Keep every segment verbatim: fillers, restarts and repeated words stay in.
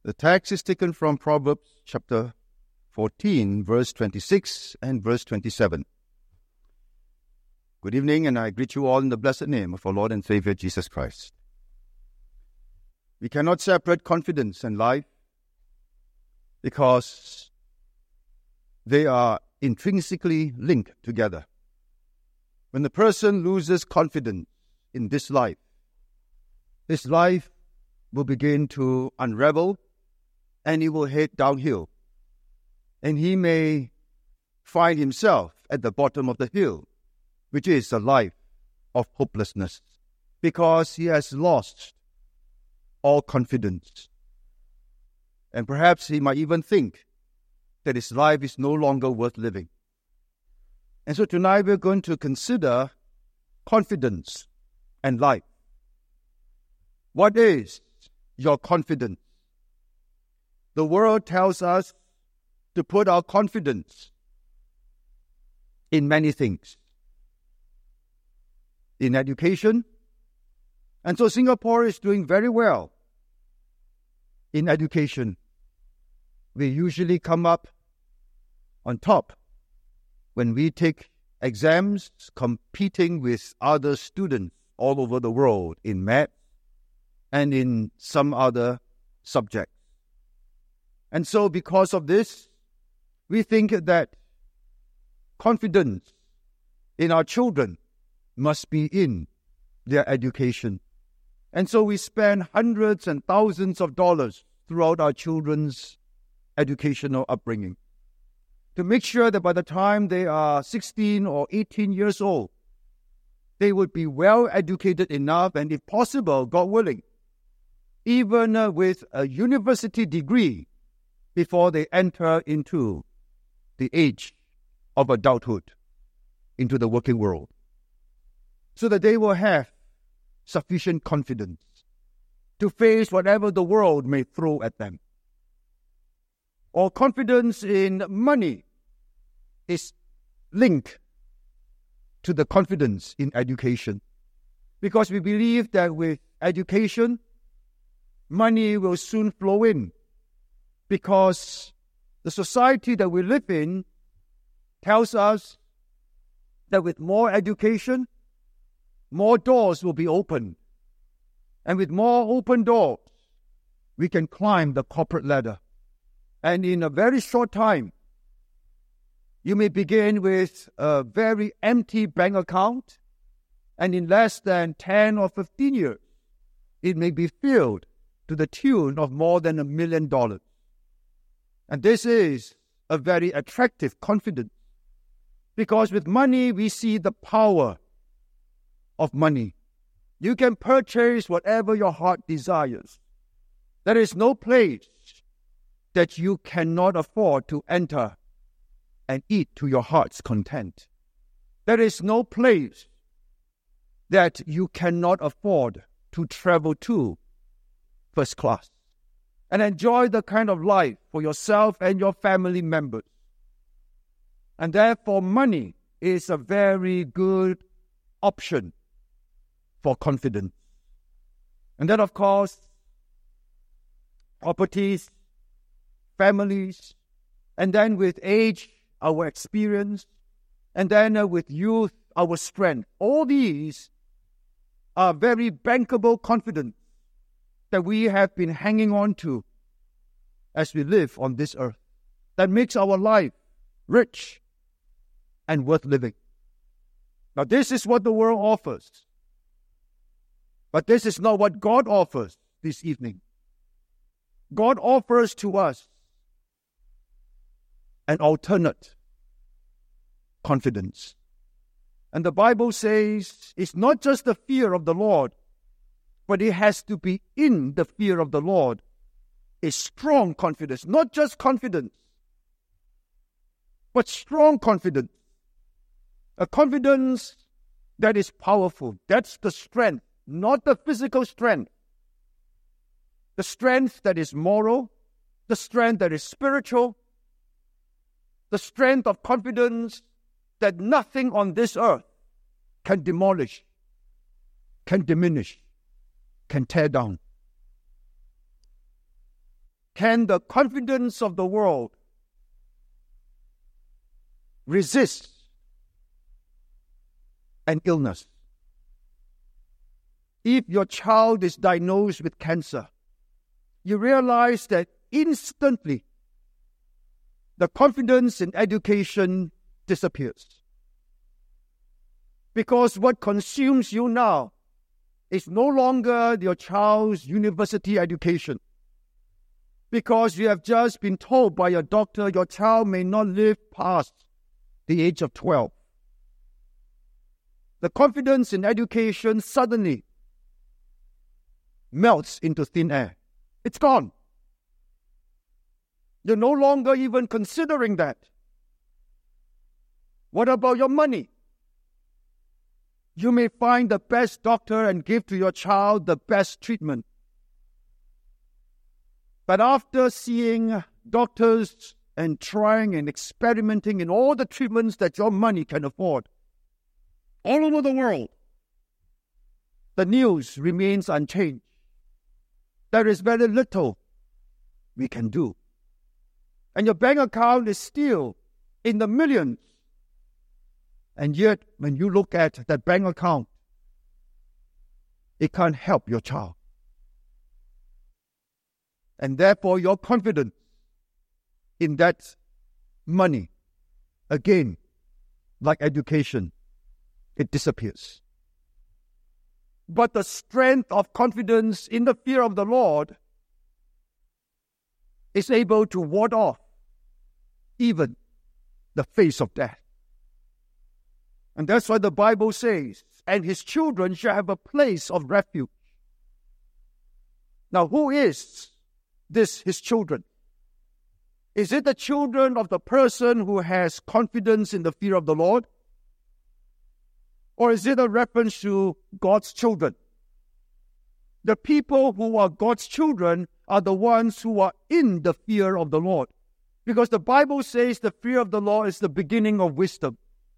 The text is taken from Proverbs chapter fourteen, verse twenty-six and verse twenty-seven. Good evening, and I greet you all in the blessed name of our Lord and Savior Jesus Christ. We cannot separate confidence and life because they are intrinsically linked together. When the person loses confidence in this life, his life will begin to unravel and he will head downhill. And he may find himself at the bottom of the hill, which is a life of hopelessness, because he has lost all confidence. And perhaps he might even think that his life is no longer worth living. And so tonight we're going to consider confidence and life. What is your confidence? The world tells us to put our confidence in many things. In education. And so Singapore is doing very well in education. We usually come up on top when we take exams competing with other students all over the world in math and in some other subjects. And so because of this, we think that confidence in our children must be in their education. And so we spend hundreds and thousands of dollars throughout our children's educational upbringing to make sure that by the time they are sixteen or eighteen years old, they would be well educated enough, and if possible, God willing, even uh, with a university degree before they enter into the age of adulthood, into the working world, so that they will have sufficient confidence to face whatever the world may throw at them. Or confidence in money is linked to the confidence in education, because we believe that with education, money will soon flow in, because the society that we live in tells us that with more education, more doors will be opened. And with more open doors, we can climb the corporate ladder. And in a very short time, you may begin with a very empty bank account, and in less than ten or fifteen years, it may be filled to the tune of more than a million dollars. And this is a very attractive confidence, because with money, we see the power of money. You can purchase whatever your heart desires. There is no place that you cannot afford to enter and eat to your heart's content. There is no place that you cannot afford to travel to first class and enjoy the kind of life for yourself and your family members. And therefore, money is a very good option for confidence. And then, of course, properties, families, and then with age, our experience, and then uh, with youth, our strength. All these are very bankable confidence that we have been hanging on to as we live on this earth, that makes our life rich and worth living. Now, this is what the world offers. But this is not what God offers this evening. God offers to us an alternate confidence. And the Bible says it's not just the fear of the Lord, but it has to be in the fear of the Lord. A strong confidence, not just confidence, but strong confidence. A confidence that is powerful. That's the strength, not the physical strength. The strength that is moral, the strength that is spiritual, the strength of confidence that nothing on this earth can demolish, can diminish, can tear down. can the confidence of the world resist an illness? If your child is diagnosed with cancer, you realize that instantly the confidence in education disappears. Because what consumes you now is no longer your child's university education. Because you have just been told by your doctor your child may not live past the age of twelve. The confidence in education suddenly melts into thin air. It's gone. You're no longer even considering that. What about your money? You may find the best doctor and give to your child the best treatment. But after seeing doctors and trying and experimenting in all the treatments that your money can afford, all over the world, the news remains unchanged. There is very little we can do. And your bank account is still in the millions. And yet, when you look at that bank account, it can't help your child. And therefore, your confidence in that money, again, like education, it disappears. But the strength of confidence in the fear of the Lord is able to ward off even the face of death. And that's why the Bible says, and his children shall have a place of refuge. Now, who is this, his children? Is it the children of the person who has confidence in the fear of the Lord? Or is it a reference to God's children? The people who are God's children are the ones who are in the fear of the Lord. Because the Bible says the fear of the Lord is the beginning of wisdom.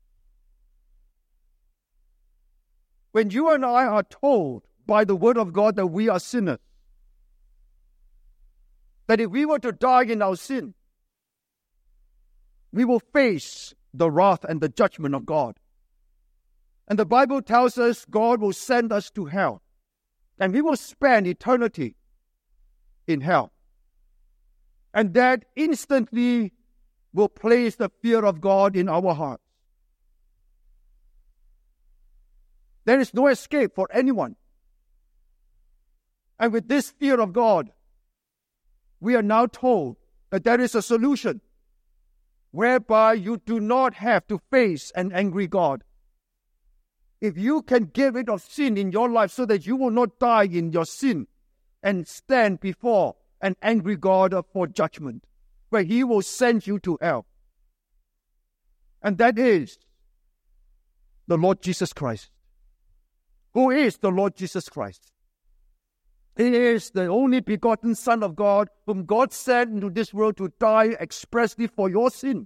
When you and I are told by the word of God that we are sinners, that if we were to die in our sin, we will face the wrath and the judgment of God. And the Bible tells us God will send us to hell, and we will spend eternity in hell. And that instantly will place the fear of God in our hearts. There is no escape for anyone. And with this fear of God, we are now told that there is a solution whereby you do not have to face an angry God. If you can get rid of sin in your life so that you will not die in your sin and stand before an angry God for judgment, where he will send you to hell. And that is the Lord Jesus Christ. Who is the Lord Jesus Christ? He is the only begotten Son of God, whom God sent into this world to die expressly for your sin.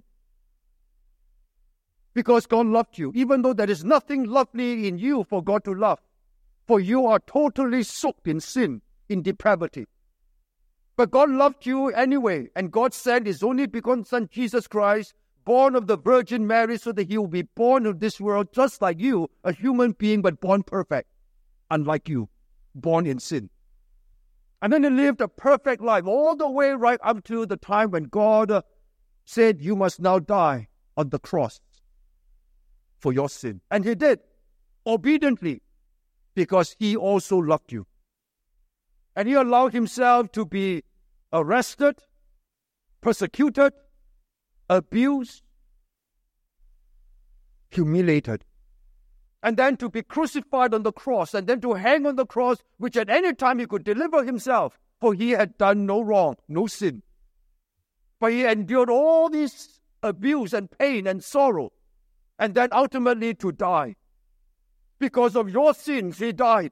Because God loved you, even though there is nothing lovely in you for God to love. For you are totally soaked in sin, in depravity. But God loved you anyway, and God sent his only begotten Son, Jesus Christ, born of the Virgin Mary, so that he will be born of this world just like you, a human being, but born perfect, unlike you, born in sin. And then he lived a perfect life all the way right up to the time when God uh, said, you must now die on the cross for your sin. And he did, obediently, because he also loved you. And he allowed himself to be arrested, persecuted, abused, humiliated, and then to be crucified on the cross, and then to hang on the cross, which at any time he could deliver himself, for he had done no wrong, no sin. But he endured all this abuse and pain and sorrow, and then ultimately to die. Because of your sins, he died.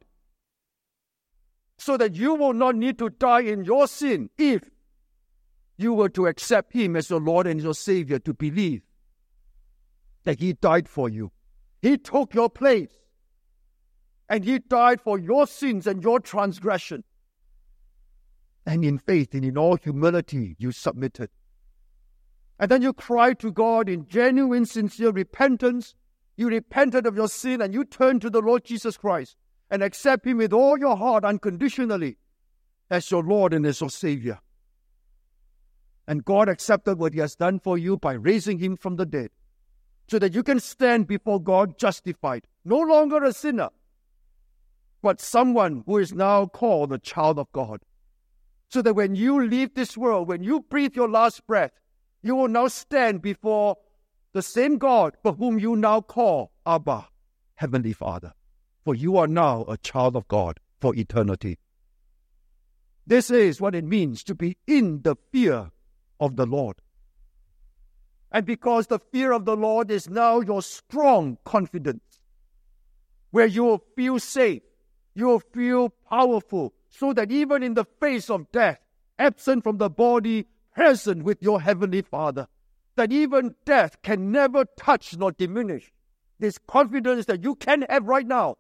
So that you will not need to die in your sin if you were to accept him as your Lord and your Savior, to believe that he died for you. He took your place. And he died for your sins and your transgression. And in faith and in all humility, you submitted. And then you cried to God in genuine, sincere repentance. You repented of your sin and you turned to the Lord Jesus Christ and accept Him with all your heart unconditionally as your Lord and as your Savior. And God accepted what He has done for you by raising Him from the dead so that you can stand before God justified, no longer a sinner, but someone who is now called a child of God. So that when you leave this world, when you breathe your last breath, you will now stand before the same God for whom you now call Abba, Heavenly Father. For you are now a child of God for eternity. This is what it means to be in the fear of the Lord. And because the fear of the Lord is now your strong confidence, where you will feel safe, you will feel powerful, so that even in the face of death, absent from the body, present with your Heavenly Father, that even death can never touch nor diminish this confidence that you can have right now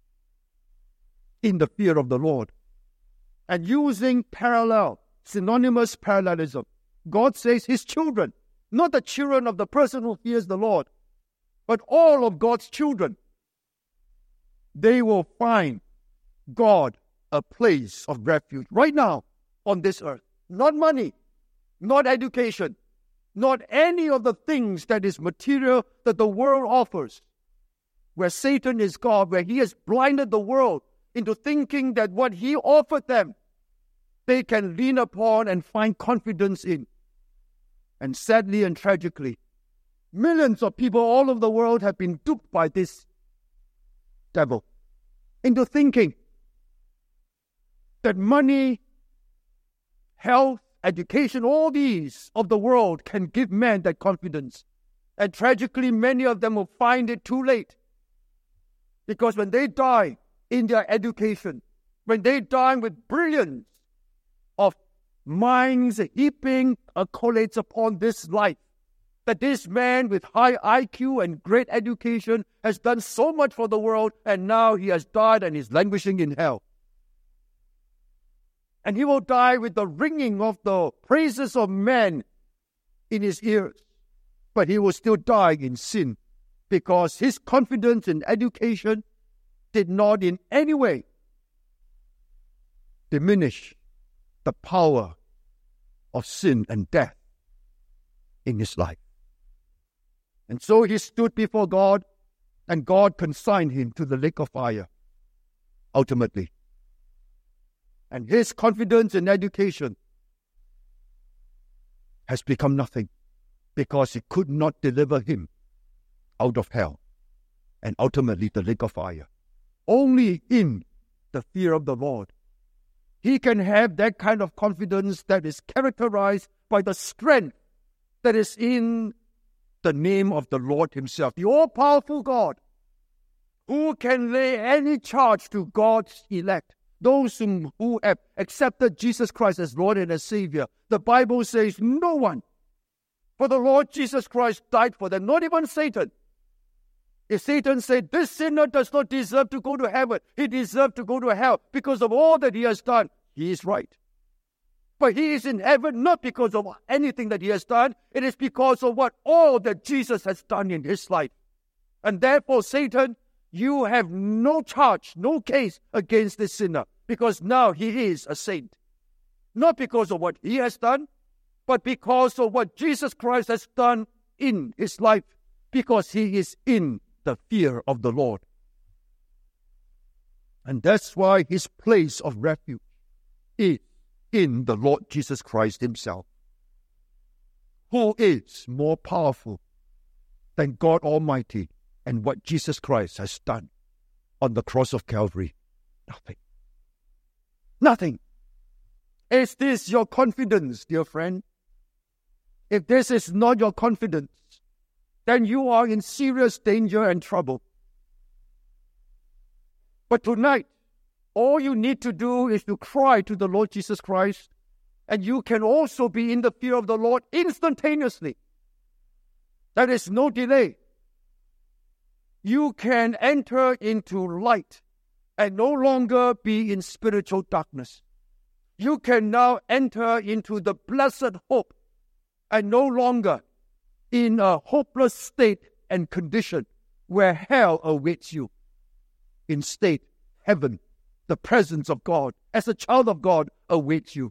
in the fear of the Lord. And using parallel, synonymous parallelism, God says His children, not the children of the person who fears the Lord, but all of God's children, they will find God a place of refuge right now on this earth. Not money, not education, not any of the things that is material that the world offers, where Satan is God, where he has blinded the world into thinking that what he offered them, they can lean upon and find confidence in. And sadly and tragically, millions of people all over the world have been duped by this devil into thinking that money, health, education, all these of the world can give man that confidence. And tragically, many of them will find it too late. Because when they die in their education, when they die with brilliance of minds heaping accolades upon this life, that this man with high I Q and great education has done so much for the world, and now he has died and is languishing in hell. And he will die with the ringing of the praises of men in his ears. But he will still die in sin because his confidence in education did not in any way diminish the power of sin and death in his life. And so he stood before God, and God consigned him to the lake of fire, ultimately. And his confidence in education has become nothing because it could not deliver him out of hell and ultimately the lake of fire. Only in the fear of the Lord, he can have that kind of confidence that is characterized by the strength that is in the name of the Lord Himself, the all-powerful God, who can lay any charge to God's elect. Those whom, who have accepted Jesus Christ as Lord and as Savior. The Bible says no one. For the Lord Jesus Christ died for them, not even Satan. If Satan said, this sinner does not deserve to go to heaven, he deserves to go to hell because of all that he has done, he is right. But he is in heaven not because of anything that he has done. It is because of what all that Jesus has done in his life. And therefore, Satan, you have no charge, no case against this sinner, because now he is a saint. Not because of what he has done, but because of what Jesus Christ has done in his life, because he is in the fear of the Lord. And that's why his place of refuge is in the Lord Jesus Christ Himself, who is more powerful than God Almighty and what Jesus Christ has done on the cross of Calvary. Nothing. Nothing. Is this your confidence, dear friend? If this is not your confidence, then you are in serious danger and trouble. But tonight, all you need to do is to cry to the Lord Jesus Christ, and you can also be in the fear of the Lord instantaneously. There is no delay. You can enter into light and no longer be in spiritual darkness. You can now enter into the blessed hope and no longer in a hopeless state and condition where hell awaits you. Instead, heaven, the presence of God, as a child of God, awaits you.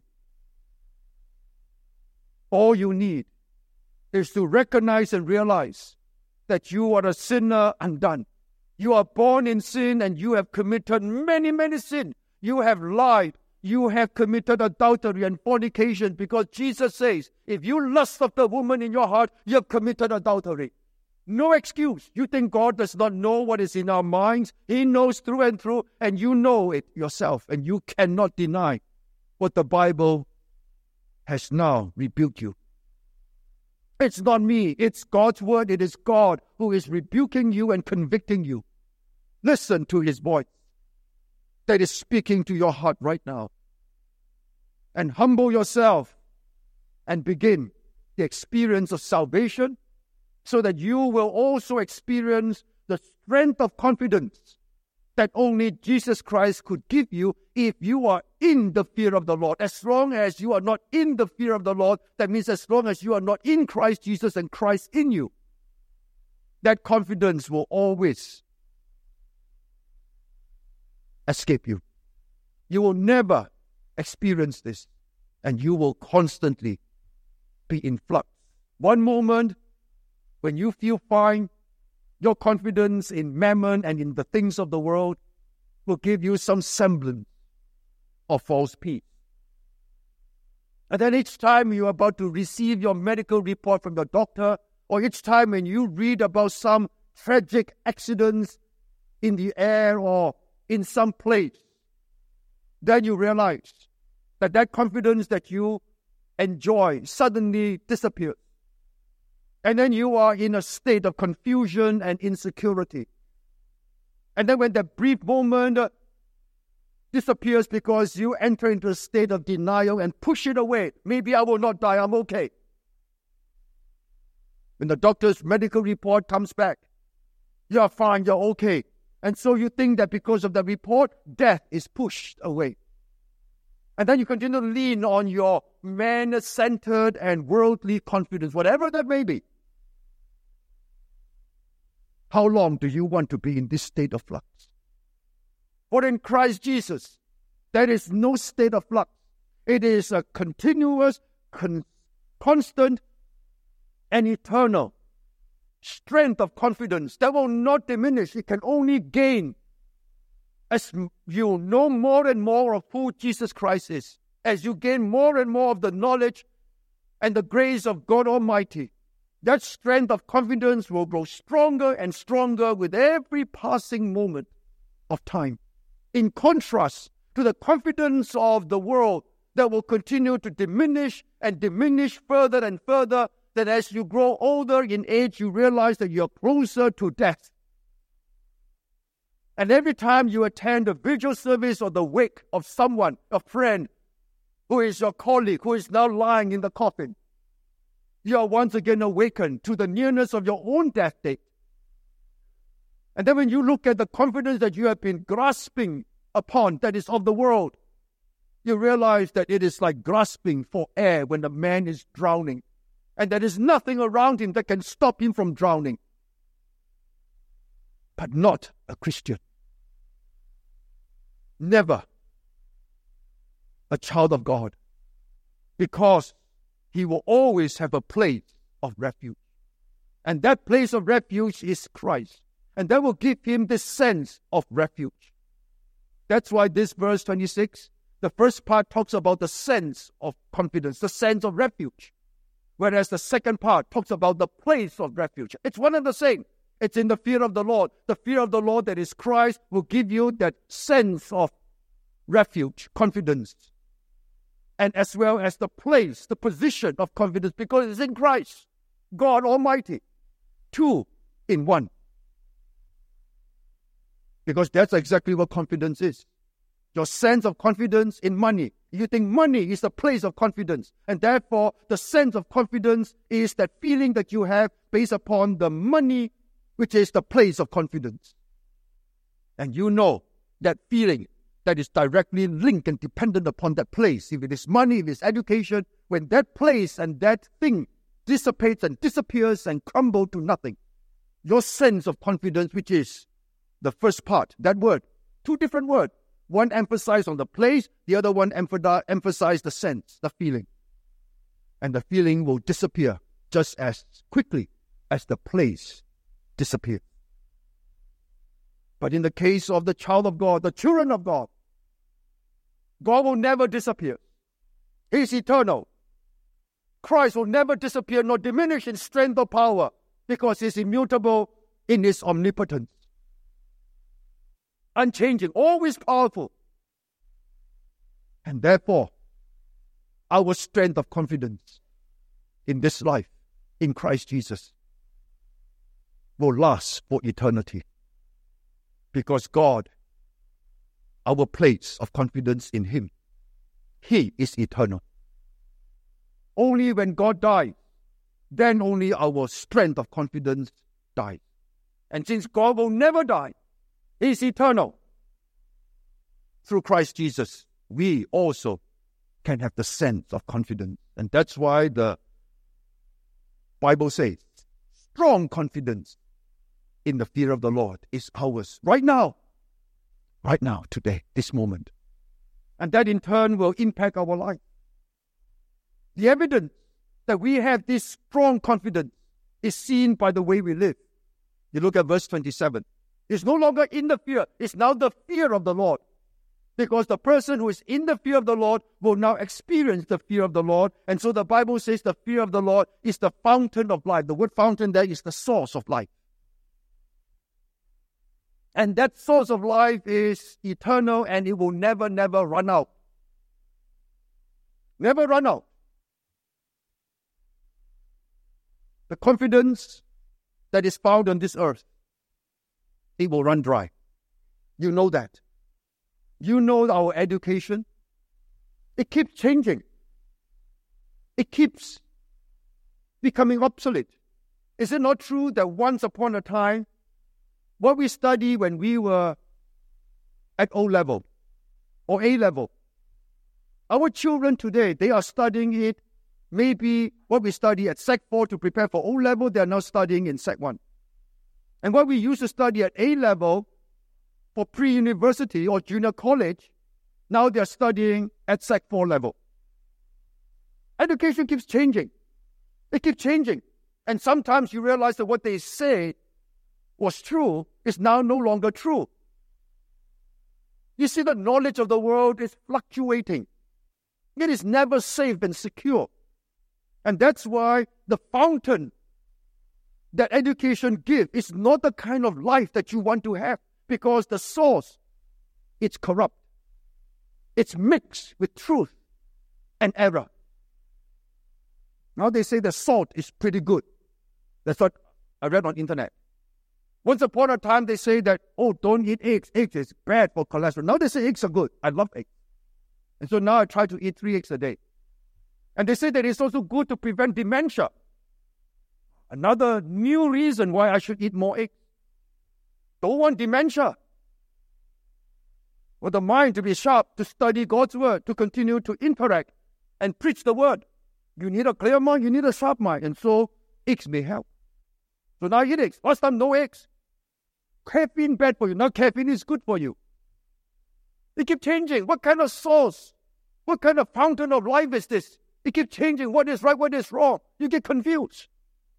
All you need is to recognize and realize that you are a sinner undone. You are born in sin and you have committed many, many sins. You have lied. You have committed adultery and fornication, because Jesus says, if you lust after the woman in your heart, you have committed adultery. No excuse. You think God does not know what is in our minds? He knows through and through, and you know it yourself, and you cannot deny what the Bible has now rebuked you. It's not me. It's God's word. It is God who is rebuking you and convicting you. Listen to his voice that is speaking to your heart right now. And humble yourself and begin the experience of salvation, so that you will also experience the strength of confidence that only Jesus Christ could give you if you are in the fear of the Lord. As long as you are not in the fear of the Lord, that means as long as you are not in Christ Jesus and Christ in you, that confidence will always escape you. You will never experience this, and you will constantly be in flux. One moment, when you feel fine, your confidence in mammon and in the things of the world will give you some semblance of false peace. And then each time you're about to receive your medical report from your doctor, or each time when you read about some tragic accidents in the air or in some place, then you realize that that confidence that you enjoy suddenly disappears. And then you are in a state of confusion and insecurity. And then when that brief moment uh, disappears because you enter into a state of denial and push it away. Maybe I will not die, I'm okay. When the doctor's medical report comes back, you're fine, you're okay. And so you think that because of the report, death is pushed away. And then you continue to lean on your man-centered and worldly confidence, whatever that may be. How long do you want to be in this state of flux? For in Christ Jesus, there is no state of flux. It is a continuous, con- constant, and eternal strength of confidence that will not diminish. It can only gain as you know more and more of who Jesus Christ is, as you gain more and more of the knowledge and the grace of God Almighty. That strength of confidence will grow stronger and stronger with every passing moment of time. In contrast to the confidence of the world that will continue to diminish and diminish further and further, that as you grow older in age, you realize that you're closer to death. And every time you attend a vigil service or the wake of someone, a friend, who is your colleague, who is now lying in the coffin, you are once again awakened to the nearness of your own death date. And then when you look at the confidence that you have been grasping upon, that is of the world, you realize that it is like grasping for air when a man is drowning, and there is nothing around him that can stop him from drowning. But not a Christian. Never a child of God, because he will always have a place of refuge. And that place of refuge is Christ. And that will give him this sense of refuge. That's why this verse twenty-six, the first part talks about the sense of confidence, the sense of refuge. Whereas the second part talks about the place of refuge. It's one and the same. It's in the fear of the Lord. The fear of the Lord that is Christ will give you that sense of refuge, confidence. And as well as the place, the position of confidence, because it's in Christ, God Almighty. Two in one. Because that's exactly what confidence is. Your sense of confidence in money. You think money is the place of confidence. And therefore, the sense of confidence is that feeling that you have based upon the money, which is the place of confidence. And you know that feeling that is directly linked and dependent upon that place. If it is money, if it's education, when that place and that thing dissipates and disappears and crumbles to nothing, your sense of confidence, which is the first part, that word, two different words. One emphasized on the place, the other one emphasized the sense, the feeling. And the feeling will disappear just as quickly as the place disappears. But in the case of the child of God, the children of God, God will never disappear. He is eternal. Christ will never disappear nor diminish in strength or power because He is immutable in His omnipotence. Unchanging, always powerful. And therefore, our strength of confidence in this life, in Christ Jesus, will last for eternity. Because God, our place of confidence in Him, He is eternal. Only when God dies, then only our strength of confidence dies. And since God will never die, He is eternal. Through Christ Jesus, we also can have the sense of confidence. And that's why the Bible says, strong confidence in the fear of the Lord is ours right now. Right now, today, this moment. And that in turn will impact our life. The evidence that we have this strong confidence is seen by the way we live. You look at verse twenty-seven. It's no longer in the fear. It's now the fear of the Lord. Because the person who is in the fear of the Lord will now experience the fear of the Lord. And so the Bible says the fear of the Lord is the fountain of life. The word fountain there is the source of life. And that source of life is eternal and it will never, never run out. Never run out. The confidence that is found on this earth, it will run dry. You know that. You know our education. It keeps changing. It keeps becoming obsolete. Is it not true that once upon a time, what we studied when we were at O level or A level, our children today, they are studying it. Maybe what we study at Sec four to prepare for O level, they are now studying in Sec one. And what we used to study at A level for pre-university or junior college, now they are studying at Sec four level. Education keeps changing. It keeps changing. And sometimes you realize that what they say was true is now no longer true. You see, the knowledge of the world is fluctuating. It is never safe and secure. And that's why the fountain that education gives is not the kind of life that you want to have, because the source, it's corrupt. It's mixed with truth and error. Now they say the salt is pretty good. That's what I read on internet. Once upon a time they say that, oh, don't eat eggs. Eggs is bad for cholesterol. Now they say eggs are good. I love eggs. And so now I try to eat three eggs a day. And they say that it's also good to prevent dementia. Another new reason why I should eat more eggs. Don't want dementia. For the mind to be sharp, to study God's word, to continue to interact and preach the word. You need a clear mind, you need a sharp mind. And so eggs may help. So now eat eggs. Last time, no eggs. Caffeine bad for you. Now caffeine is good for you. They keep changing. What kind of source? What kind of fountain of life is this? It keeps changing. What is right, what is wrong? You get confused.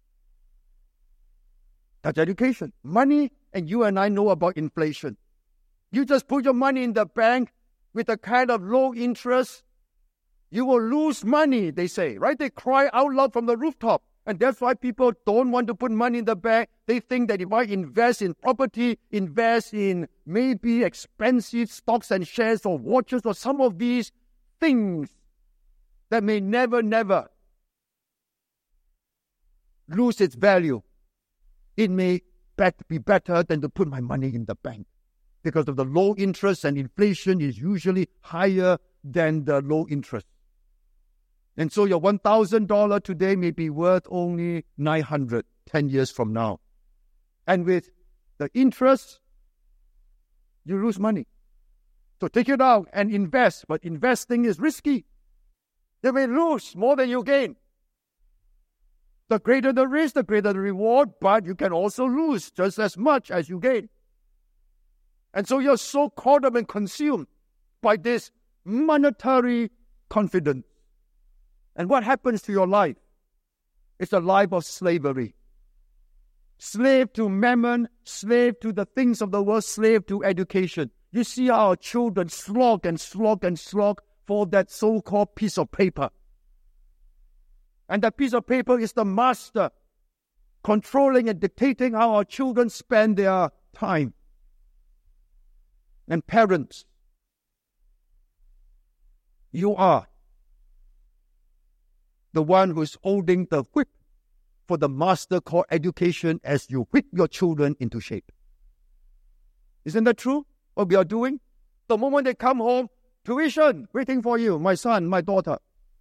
That's education. Money, and you and I know about inflation. You just put your money in the bank with a kind of low interest, you will lose money, they say, right? They cry out loud from the rooftop. And that's why people don't want to put money in the bank. They think that if I invest in property, invest in maybe expensive stocks and shares or watches or some of these things that may never, never lose its value, it may be better than to put my money in the bank. Because of the low interest, and inflation is usually higher than the low interest. And so your one thousand dollars today may be worth only nine hundred dollars ten years from now. And with the interest, you lose money. So take it out and invest. But investing is risky. You may lose more than you gain. The greater the risk, the greater the reward, but you can also lose just as much as you gain. And so you're so caught up and consumed by this monetary confidence. And what happens to your life? It's a life of slavery. Slave to mammon, slave to the things of the world, slave to education. You see how our children slog and slog and slog for that so-called piece of paper. And that piece of paper is the master controlling and dictating how our children spend their time. And parents, you are the one who is holding the whip for the master called education as you whip your children into shape. Isn't that true? What we are doing? The moment they come home, tuition waiting for you, my son, my daughter.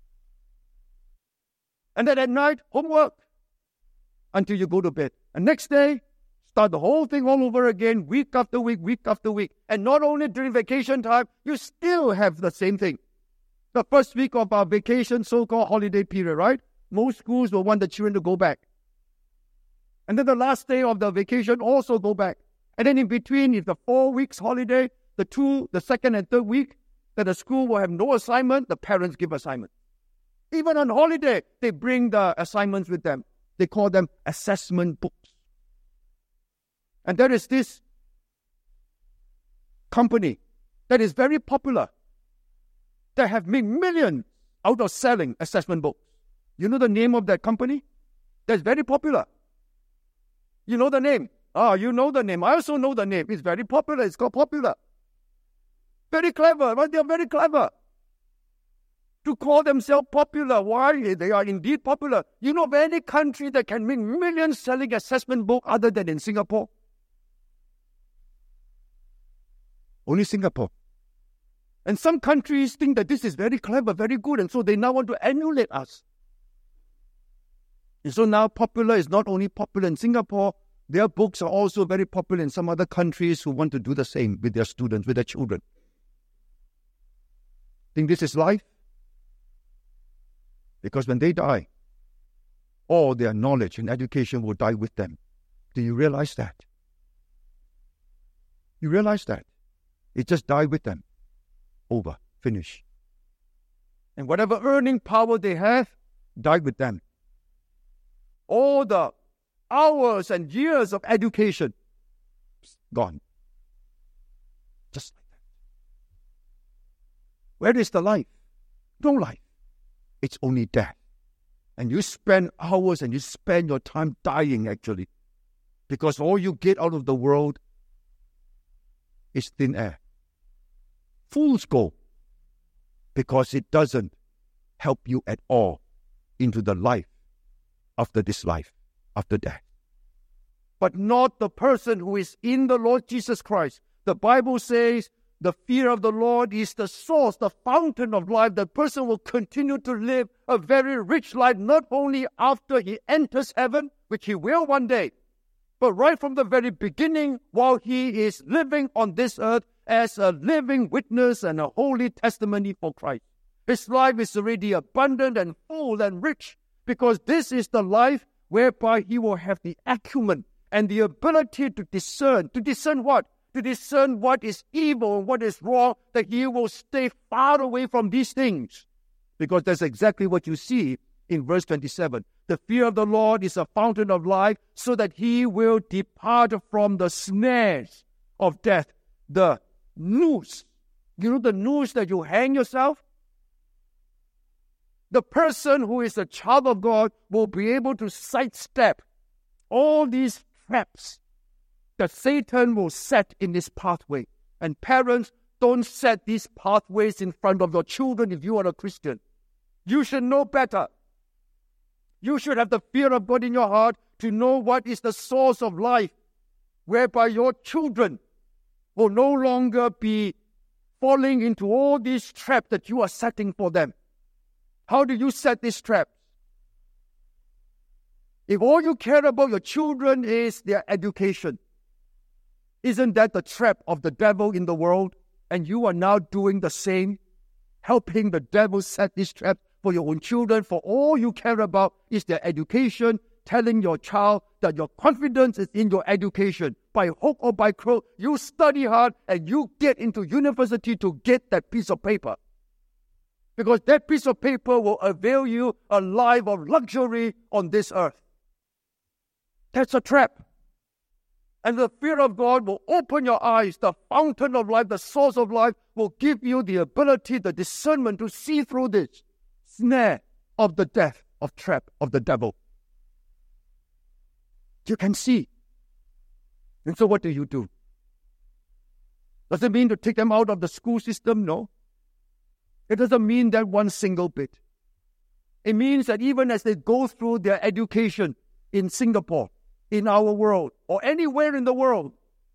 And then at night, homework until you go to bed. And next day, start the whole thing all over again, week after week, week after week. And not only during vacation time, you still have the same thing. The first week of our vacation, so-called holiday period, right? Most schools will want the children to go back. And then the last day of the vacation also go back. And then in between, if the four weeks holiday, the two, the second and third week, that the school will have no assignment, the parents give assignment. Even on holiday, they bring the assignments with them. They call them assessment books. And there is this company that is very popular, that have made millions out of selling assessment books. You know the name of that company? That's very popular. You know the name? Ah, you know the name. I also know the name. It's very popular. It's called Popular. Very clever, right? They're very clever. To call themselves popular. Why? They are indeed popular. You know of any country that can make millions selling assessment book other than in Singapore? Only Singapore. And some countries think that this is very clever, very good, and so they now want to emulate us. And so now Popular is not only popular in Singapore, their books are also very popular in some other countries who want to do the same with their students, with their children. Think this is life? Because when they die, all their knowledge and education will die with them. Do you realize that? You realize that? It just died with them. Over. Finish. And whatever earning power they have, died with them. All the hours and years of education, gone. Just like that. Where is the life? No life. It's only death. And you spend hours and you spend your time dying, actually. Because all you get out of the world is thin air. Fools go. Because it doesn't help you at all into the life after this life, after death. But not the person who is in the Lord Jesus Christ. The Bible says the fear of the Lord is the source, the fountain of life. The person will continue to live a very rich life, not only after he enters heaven, which he will one day, but right from the very beginning while he is living on this earth as a living witness and a holy testimony for Christ. His life is already abundant and full and rich because this is the life whereby he will have the acumen and the ability to discern. To discern what? To discern what is evil and what is wrong, that he will stay far away from these things. Because that's exactly what you see in verse twenty-seven. The fear of the Lord is a fountain of life, so that he will depart from the snares of death. The noose. You know the noose that you hang yourself? The person who is a child of God will be able to sidestep all these traps that Satan will set in this pathway. And parents, don't set these pathways in front of your children if you are a Christian. You should know better. You should have the fear of God in your heart to know what is the source of life, whereby your children will no longer be falling into all these traps that you are setting for them. How do you set these traps? If all you care about your children is their education, isn't that the trap of the devil in the world? And you are now doing the same, helping the devil set this trap for your own children, for all you care about is their education, telling your child that your confidence is in your education. By hook or by crook, you study hard and you get into university to get that piece of paper. Because that piece of paper will avail you a life of luxury on this earth. That's a trap. And the fear of God will open your eyes. The fountain of life, the source of life, will give you the ability, the discernment to see through this snare of the death, of trap, of the devil. You can see. And so what do you do? Does it mean to take them out of the school system? No. It doesn't mean that one single bit. It means that even as they go through their education in Singapore, in our world, or anywhere in the world,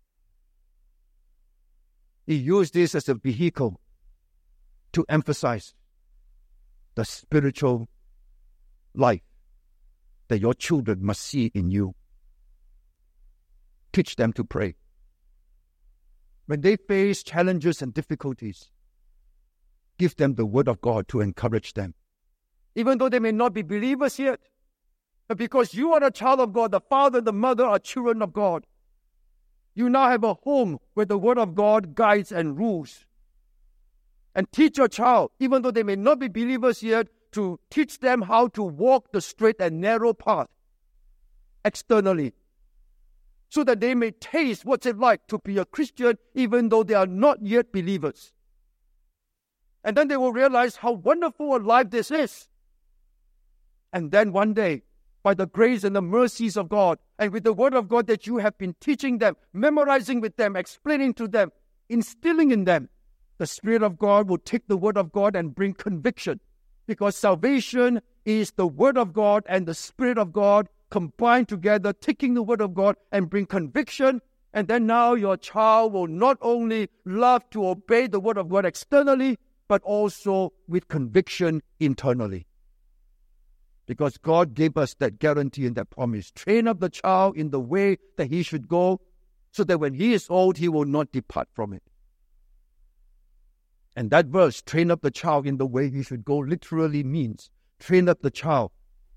he used this as a vehicle to emphasize the spiritual life that your children must see in you. Teach them to pray. When they face challenges and difficulties, give them the word of God to encourage them. Even though they may not be believers yet, but because you are a child of God, the father and the mother are children of God. You now have a home where the word of God guides and rules. And teach your child, even though they may not be believers yet, to teach them how to walk the straight and narrow path externally, so that they may taste what's it like to be a Christian even though they are not yet believers. And then they will realize how wonderful a life this is. And then one day, by the grace and the mercies of God, and with the word of God that you have been teaching them, memorizing with them, explaining to them, instilling in them, the Spirit of God will take the word of God and bring conviction. Because salvation is the word of God and the Spirit of God combined together, taking the word of God and bring conviction. And then now your child will not only love to obey the word of God externally, but also with conviction internally. Because God gave us that guarantee and that promise. Train up the child in the way that he should go, so that when he is old, he will not depart from it. And that verse, train up the child in the way he should go, literally means train up the child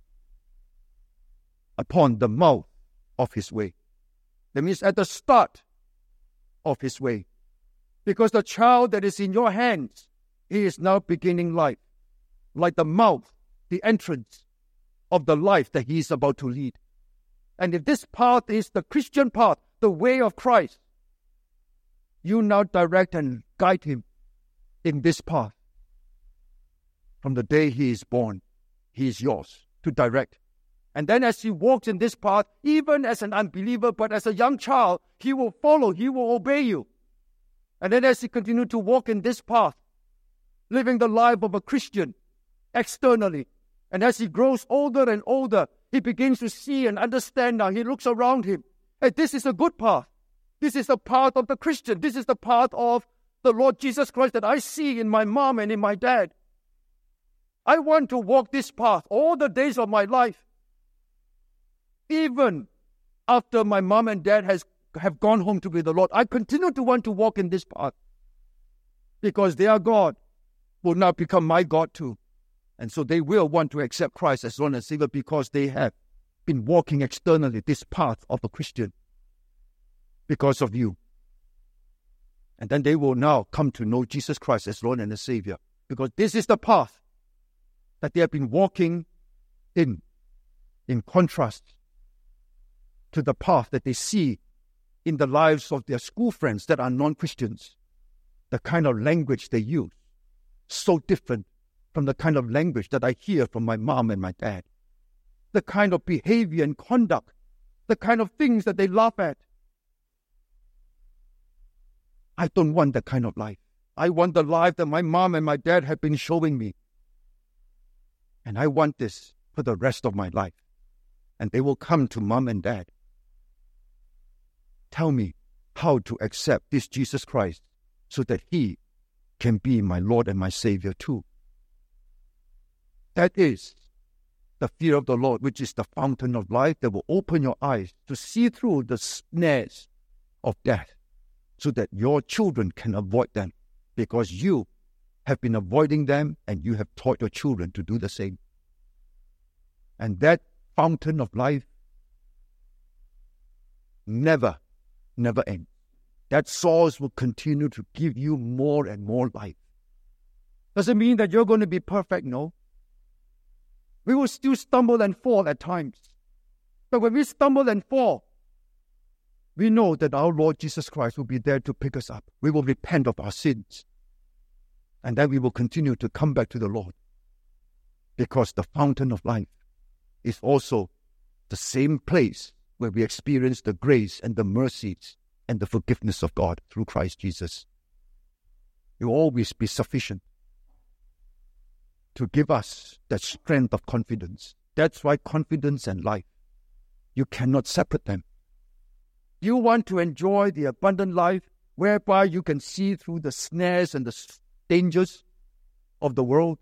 upon the mouth of his way. That means at the start of his way. Because the child that is in your hands, he is now beginning life, like the mouth, the entrance of the life that he is about to lead. And if this path is the Christian path, the way of Christ, you now direct and guide him in this path. From the day he is born, he is yours to direct. And then as he walks in this path, even as an unbeliever, but as a young child, he will follow, he will obey you. And then as he continues to walk in this path, living the life of a Christian externally, and as he grows older and older, he begins to see and understand now. He looks around him. Hey, this is a good path. This is the path of the Christian. This is the path of the Lord Jesus Christ that I see in my mom and in my dad. I want to walk this path all the days of my life. Even after my mom and dad has have gone home to be the Lord, I continue to want to walk in this path. Because their God will now become my God too. And so they will want to accept Christ as Lord and Savior because they have been walking externally this path of a Christian because of you. And then they will now come to know Jesus Christ as Lord and the Savior, because this is the path that they have been walking in, in contrast to the path that they see in the lives of their school friends that are non-Christians. The kind of language they use, so different from the kind of language that I hear from my mom and my dad. The kind of behavior and conduct, the kind of things that they laugh at. I don't want that kind of life. I want the life that my mom and my dad have been showing me. And I want this for the rest of my life. And they will come to mom and dad. Tell me how to accept this Jesus Christ so that he can be my Lord and my Savior too. That is the fear of the Lord, which is the fountain of life that will open your eyes to see through the snares of death so that your children can avoid them because you have been avoiding them and you have taught your children to do the same. And that fountain of life never, never ends. That source will continue to give you more and more life. Doesn't mean that you're going to be perfect, no. We will still stumble and fall at times. But when we stumble and fall, we know that our Lord Jesus Christ will be there to pick us up. We will repent of our sins. And then we will continue to come back to the Lord. Because the fountain of life is also the same place where we experience the grace and the mercies and the forgiveness of God through Christ Jesus. It will always be sufficient to give us that strength of confidence. That's why confidence and life, you cannot separate them. You want to enjoy the abundant life whereby you can see through the snares and the dangers of the world.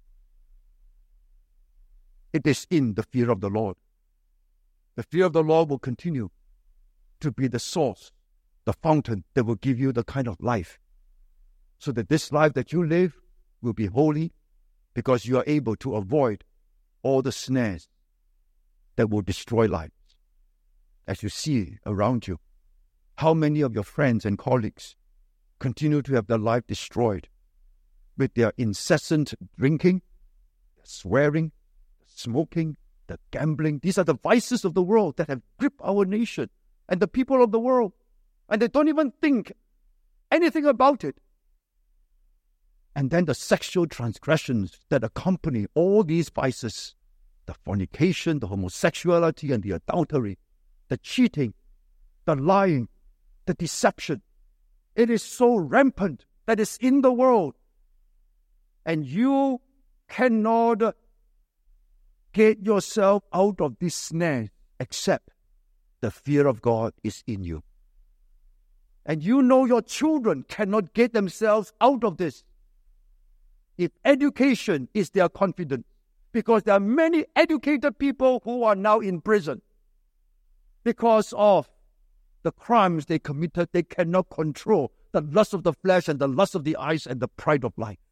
It is in the fear of the Lord. The fear of the Lord will continue to be the source, the fountain that will give you the kind of life, so that this life that you live will be holy, because you are able to avoid all the snares that will destroy lives. As you see around you, how many of your friends and colleagues continue to have their life destroyed with their incessant drinking, swearing, smoking, the gambling. These are the vices of the world that have gripped our nation and the people of the world. And they don't even think anything about it. And then the sexual transgressions that accompany all these vices, the fornication, the homosexuality and the adultery, the cheating, the lying, the deception. It is so rampant that it's in the world. And you cannot get yourself out of this snare except the fear of God is in you. And you know your children cannot get themselves out of this if education is their confidence. Because there are many educated people who are now in prison because of the crimes they committed. They cannot control the lust of the flesh and the lust of the eyes and the pride of life.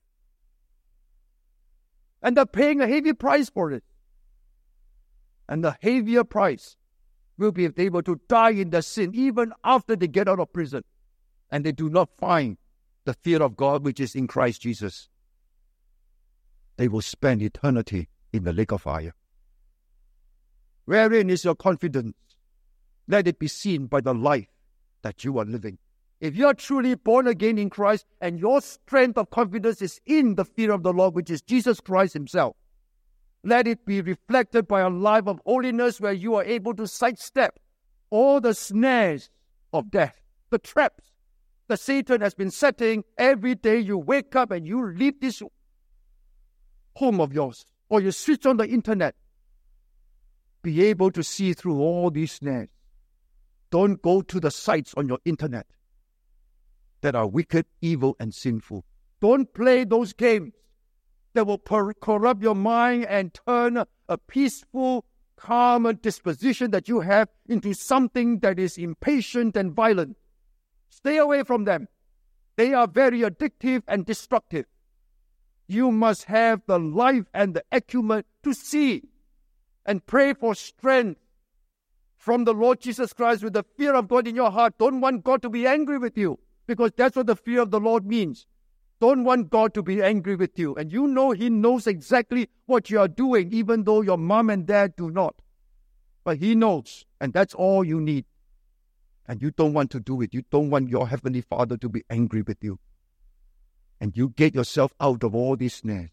And they're paying a heavy price for it. And the heavier price will be if they were to die in their sin even after they get out of prison and they do not find the fear of God which is in Christ Jesus. They will spend eternity in the lake of fire. Wherein is your confidence? Let it be seen by the life that you are living. If you are truly born again in Christ and your strength of confidence is in the fear of the Lord, which is Jesus Christ himself, let it be reflected by a life of holiness where you are able to sidestep all the snares of death, the traps that Satan has been setting every day. You wake up and you leave this home of yours, or you switch on the internet, be able to see through all these snares. Don't go to the sites on your internet that are wicked, evil, and sinful. Don't play those games that will per- corrupt your mind and turn a peaceful, calm disposition that you have into something that is impatient and violent. Stay away from them. They are very addictive and destructive. You must have the life and the acumen to see and pray for strength from the Lord Jesus Christ with the fear of God in your heart. Don't want God to be angry with you, because that's what the fear of the Lord means. Don't want God to be angry with you. And you know He knows exactly what you are doing, even though your mom and dad do not. But He knows, and that's all you need. And you don't want to do it. You don't want your Heavenly Father to be angry with you. And you get yourself out of all these snares.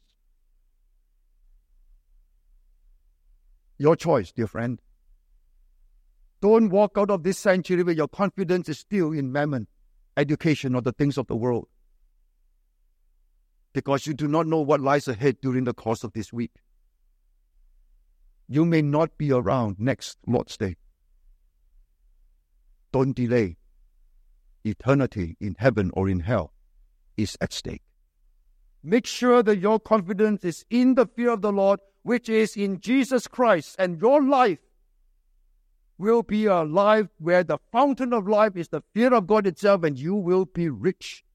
Your choice, dear friend. Don't walk out of this sanctuary where your confidence is still in mammon, education, or the things of the world. Because you do not know what lies ahead during the course of this week. You may not be around next Lord's Day. Don't delay. Eternity in heaven or in hell is at stake. Make sure that your confidence is in the fear of the Lord, which is in Jesus Christ, and your life will be a life where the fountain of life is the fear of God itself, and you will be rich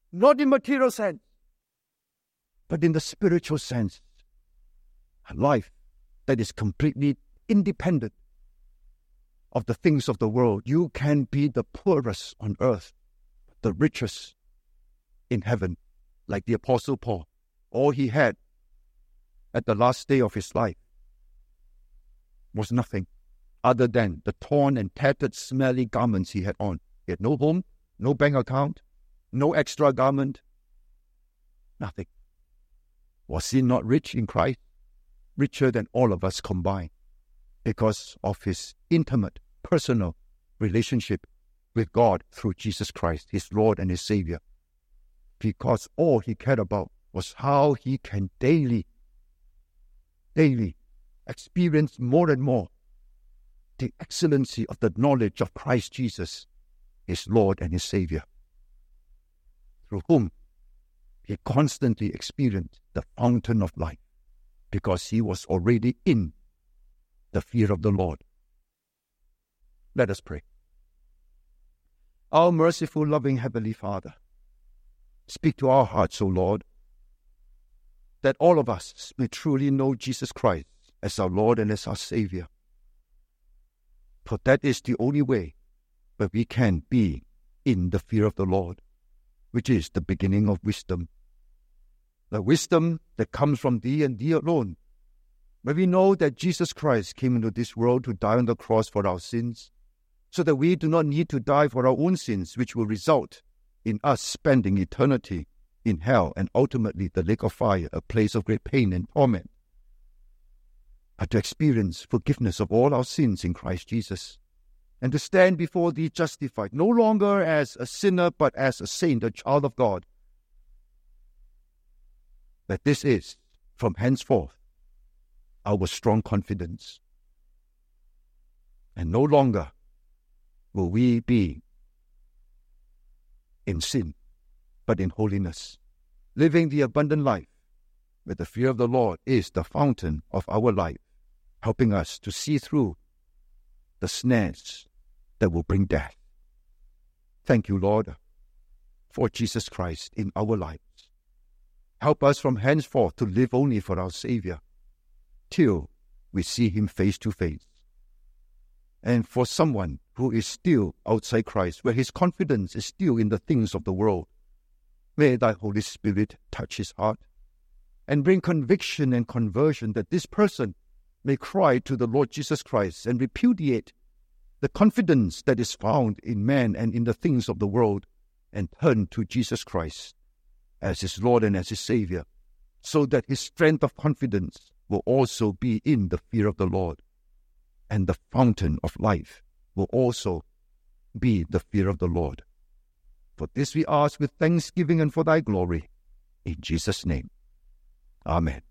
not in material sense, but in the spiritual sense. A life that is completely independent of the things of the world. You can be the poorest on earth, the richest in heaven, like the Apostle Paul. All he had at the last day of his life was nothing other than the torn and tattered, smelly garments he had on. He had no home, no bank account, no extra garment, nothing. Was he not rich in Christ? Richer than all of us combined, because of his intimate, personal relationship with God through Jesus Christ, his Lord and his Savior. Because all he cared about was how he can daily, daily experience more and more the excellency of the knowledge of Christ Jesus, his Lord and his Savior, through whom he constantly experienced the fountain of life, because he was already in the fear of the Lord. Let us pray. Our merciful, loving Heavenly Father, speak to our hearts, O Lord, that all of us may truly know Jesus Christ as our Lord and as our Savior. For that is the only way that we can be in the fear of the Lord, which is the beginning of wisdom. The wisdom that comes from thee and thee alone. But we know that Jesus Christ came into this world to die on the cross for our sins, so that we do not need to die for our own sins, which will result in us spending eternity in hell and ultimately the lake of fire, a place of great pain and torment. But to experience forgiveness of all our sins in Christ Jesus, and to stand before thee justified, no longer as a sinner, but as a saint, a child of God. That this is, from henceforth, our strong confidence. And no longer will we be in sin, but in holiness, living the abundant life, where the fear of the Lord is the fountain of our life, helping us to see through the snares that will bring death. Thank you, Lord, for Jesus Christ in our lives. Help us from henceforth to live only for our Savior, till we see him face to face. And for someone who is still outside Christ, where his confidence is still in the things of the world, may thy Holy Spirit touch his heart and bring conviction and conversion, that this person may cry to the Lord Jesus Christ and repudiate the confidence that is found in man and in the things of the world, and turn to Jesus Christ as his Lord and as his Savior, so that his strength of confidence will also be in the fear of the Lord, and the fountain of life will also be the fear of the Lord. For this we ask with thanksgiving and for thy glory, in Jesus' name. Amen.